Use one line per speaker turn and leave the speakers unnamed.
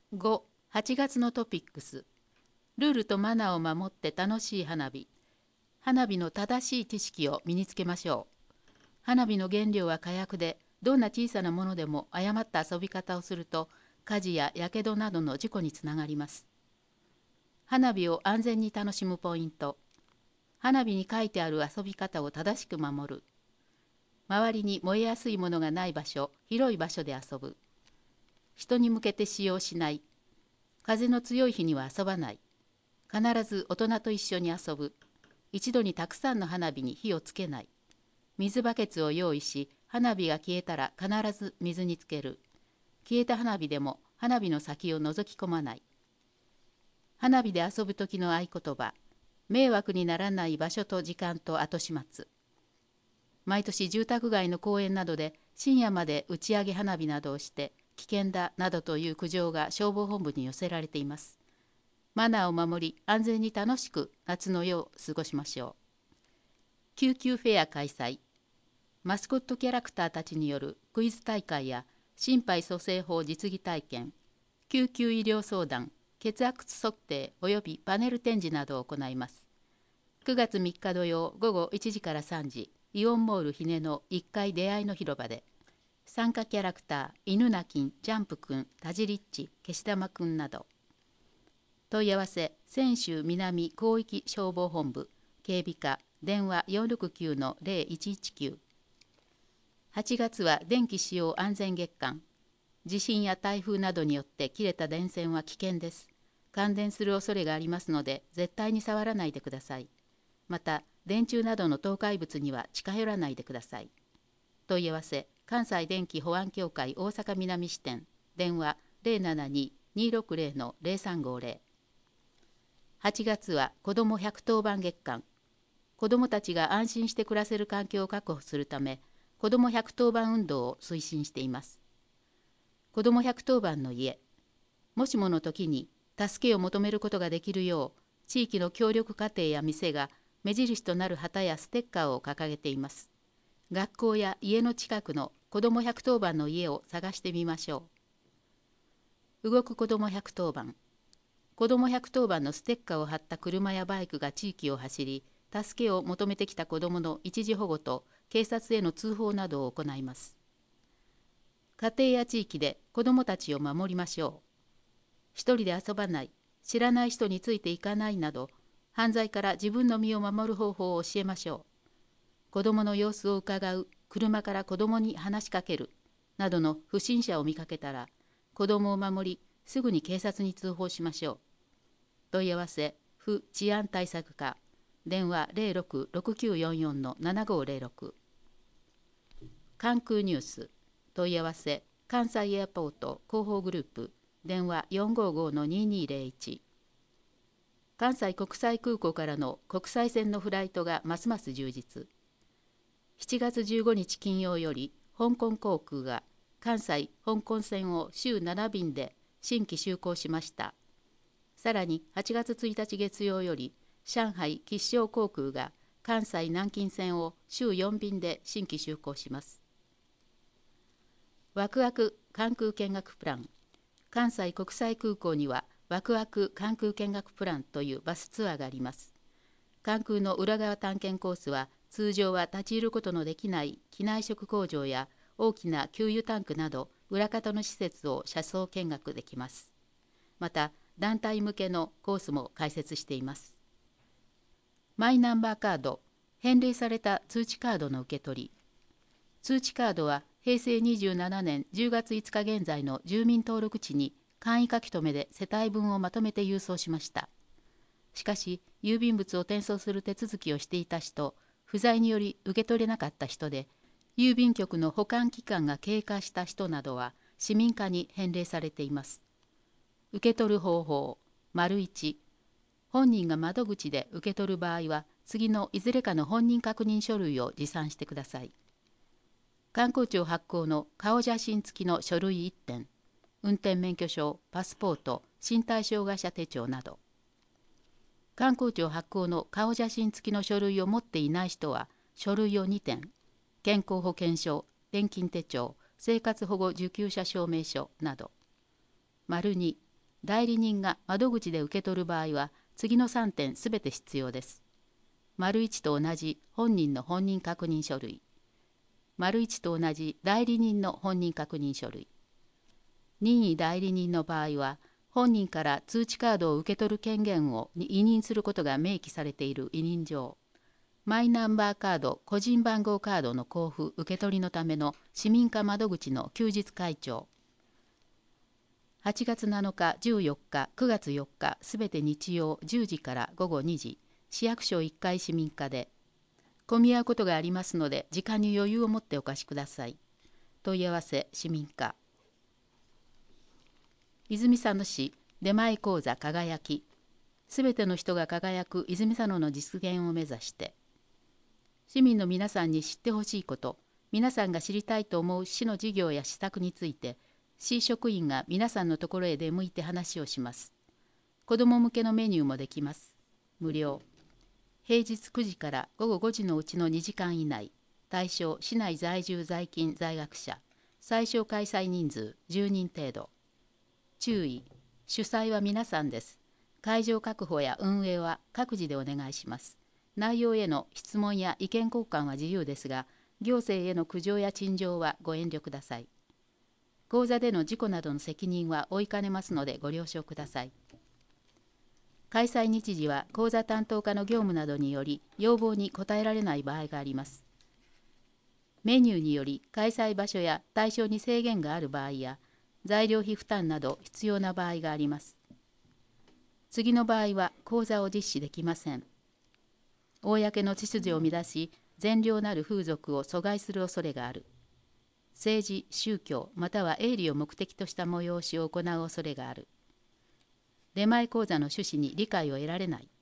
5、8月のトピックス。ルールとマナーを守って楽しい花火。花火の正しい知識を身につけましょう。花火の原料は火薬で、どんな小さなものでも誤った遊び方をすると、火事や火傷などの事故につながります。花火を安全に楽しむポイント。花火に書いてある遊び方を正しく守る。周りに燃えやすいものがない場所、広い場所で遊ぶ。人に向けて使用しない。風の強い日には遊ばない。必ず大人と一緒に遊ぶ。一度にたくさんの花火に火をつけない。水バケツを用意し、花火が消えたら必ず水につける。消えた花火でも花火の先を覗き込まない。花火で遊ぶ時の合言葉。迷惑にならない場所と時間と後始末。毎年住宅街の公園などで深夜まで打ち上げ花火などをして危険だなどという苦情が消防本部に寄せられています。マナーを守り安全に楽しく夏の夜を過ごしましょう。救急フェア開催。マスコットキャラクターたちによるクイズ大会や心肺蘇生法実技体験、救急医療相談、血圧測定及びパネル展示などを行います。9月3日土曜午後1時から3時、イオンモールひねの1階出会いの広場で、参加キャラクター、犬なきん、ジャンプくん、タジリッチ、けし玉くんなど。問い合わせ、泉州南広域消防本部、警備課、電話469-0119。8月は電気使用安全月間。地震や台風などによって切れた電線は危険です。感電する恐れがありますので、絶対に触らないでください。また、電柱などの倒壊物には近寄らないでください。問い合わせ、関西電気保安協会大阪南支店、電話072-260-0350。8月は子ども110番月間。子どもたちが安心して暮らせる環境を確保するため、子ども110番運動を推進しています。子ども110番の家。もしもの時に助けを求めることができるよう、地域の協力家庭や店が目印となる旗やステッカーを掲げています。学校や家の近くの子ども110番の家を探してみましょう。動く子ども110番。子ども110番のステッカーを貼った車やバイクが地域を走り、助けを求めてきた子どもの一時保護と警察への通報などを行います。家庭や地域で子どもたちを守りましょう。一人で遊ばない、知らない人についていかないなど、犯罪から自分の身を守る方法を教えましょう。子どもの様子をうかがう、車から子どもに話しかける、などの不審者を見かけたら、子どもを守り、すぐに警察に通報しましょう。問い合わせ、府治安対策課、電話06-6944-7506。関空ニュース、問い合わせ、関西エアポート広報グループ、電話455-2201。関西国際空港からの国際線のフライトがますます充実。7月15日金曜より香港航空が関西・香港線を週7便で新規就航しました。さらに8月1日月曜より上海・吉祥航空が関西・南京線を週4便で新規就航します。ワクワク関空見学プラン。関西国際空港にはワクワク関空見学プランというバスツアーがあります。関空の裏側探検コースは通常は立ち入ることのできない機内食工場や大きな給油タンクなど裏方の施設を車窓見学できます。また団体向けのコースも開設しています。マイナンバーカード、返礼された通知カードの受け取り。通知カードは平成27年10月5日現在の住民登録地に簡易書き留めで世帯分をまとめて郵送しました。しかし、郵便物を転送する手続きをしていた人、不在により受け取れなかった人で、郵便局の保管期間が経過した人などは市民課に返礼されています。受け取る方法、1、本人が窓口で受け取る場合は、次のいずれかの本人確認書類を持参してください。観光庁発行の顔写真付きの書類1点、運転免許証、パスポート、身体障害者手帳など。観光庁発行の顔写真付きの書類を持っていない人は、書類を2点、健康保険証、年金手帳、生活保護受給者証明書など。2、 代理人が窓口で受け取る場合は、次の3点すべて必要です。丸1と同じ本人の本人確認書類。丸1と同じ代理人の本人確認書類。任意代理人の場合は、本人から通知カードを受け取る権限を委任することが明記されている委任状。マイナンバーカード、個人番号カードの交付・受け取りのための市民課窓口の休日開帳。8月7日、14日、9月4日、すべて日曜10時から午後2時、市役所1階市民課で、混み合うことがありますので、時間に余裕を持ってお貸しください。問い合わせ、市民課。泉佐野市出前講座輝き。すべての人が輝く泉佐野の実現を目指して。市民の皆さんに知ってほしいこと、皆さんが知りたいと思う市の事業や施策について、市職員が皆さんのところへ出向いて話をします。子ども向けのメニューもできます。無料。平日9時から午後5時のうちの2時間以内。対象、市内在住在勤在学者。最小開催人数10人程度。注意、主催は皆さんです。会場確保や運営は各自でお願いします。内容への質問や意見交換は自由ですが、行政への苦情や陳情はご遠慮ください。講座での事故などの責任は負いかねますのでご了承ください。開催日時は講座担当課の業務などにより要望に応えられない場合があります。メニューにより開催場所や対象に制限がある場合や、材料費負担など必要な場合があります。次の場合は講座を実施できません。公の秩序を乱し、善良なる風俗を阻害する恐れがある。政治、宗教、または営利を目的とした催しを行う恐れがある。出前講座の趣旨に理解を得られない。